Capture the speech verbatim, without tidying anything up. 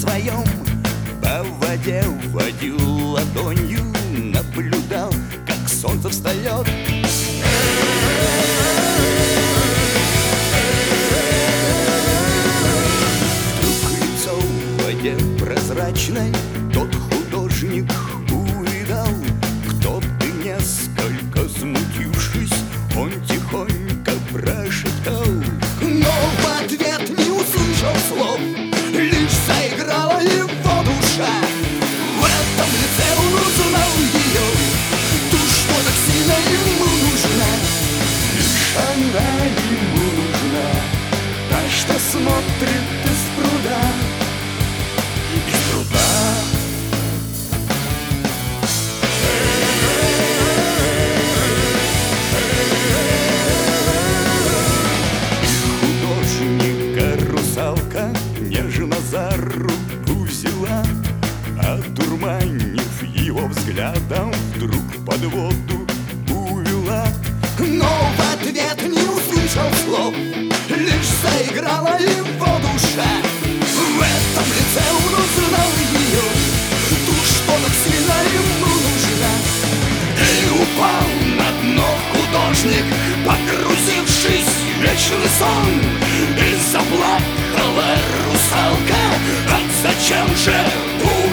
своем по воде водил ладонью, наблюдал, как солнце встает. Вдруг лицо в воде прозрачной тот художник увидал. Кто-то, несколько смутившись, он тихонько прошептал, но в ответ не услышал слов, лишь заиграла его душа. В этом лице он узнал ее, ту, что так сильно ему нужна. Лишь она ему нужна, та, что смотрит из пруда, из пруда. Русалка нежно за руку взяла, одурманив его взглядом, вдруг под воду увела. Но в ответ не услышал слов, лишь заиграла его душа. В этом лице он узнал ее, ту, что так сильно ему нужна. И упал на дно художник, погрузившись в вечный сон. И заплакала русалка, а зачем же